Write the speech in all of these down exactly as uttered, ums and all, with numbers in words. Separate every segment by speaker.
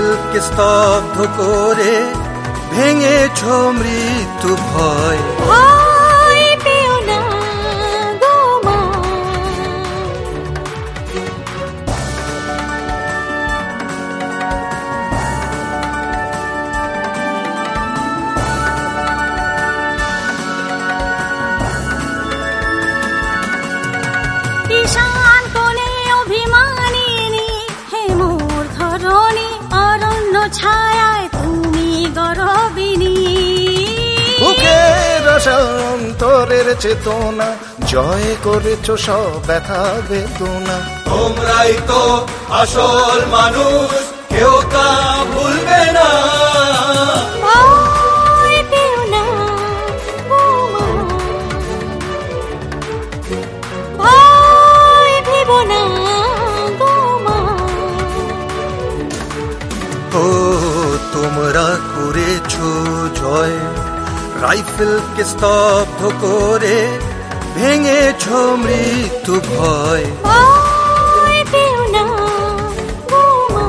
Speaker 1: রাইফেলকে স্তব্ধ করে ভেঙেছ মৃত্যু ভয়।
Speaker 2: ভয় পেও না গো মা, ঈশান কোণে অভিমানিনী হে মোর ধরণী, অরণ্য ছায়ায় তুমি গরবিনী।
Speaker 3: বুকের অন্তরের চেতনা জয় করেছ সব ব্যথা বেদনা।
Speaker 1: তোমরাই তো আসল মানুষ, কেউ তা ভুলবে না।
Speaker 2: ভয় পেও না গো মা, ভয় ভেবো না গো মা।
Speaker 1: ও তোমরা করেছ জয়, রাইফেলকে স্তব্ধ করে ভেঙেছ মৃত্যু ভয়।
Speaker 2: ভয় পেও না গো মা,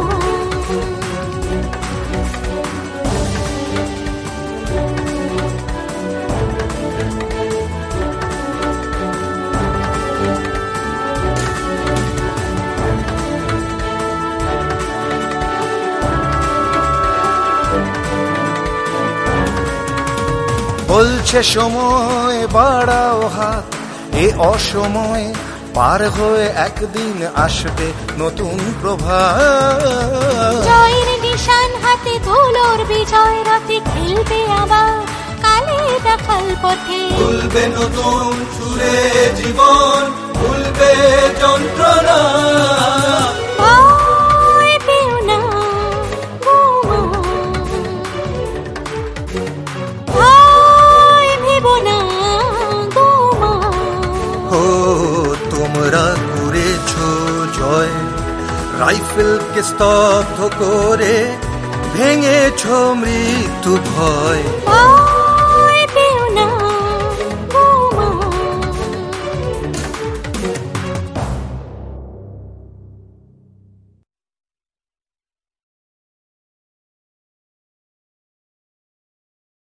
Speaker 3: বলছে সময় বাড়াও হাত, এ অসময়ে পার হয়ে একদিন আসবে নতুন প্রভাত।
Speaker 2: জয়ের নিশান হাতে ধুলোর বিজয় রাতে খেলবে আবার কালে দেখাল পথে।
Speaker 1: ভুলবে নতুন সুরে জীবন, ভুলবে যন্ত্রণা।
Speaker 2: ভয় পেও না গো মা, ভয় ভেবো না গো মা।
Speaker 1: ও তোমরা করেছ জয়, রাইফেলকে স্তব্ধ করে ভেঙেছ মৃত্যু ভয়।
Speaker 2: ভয়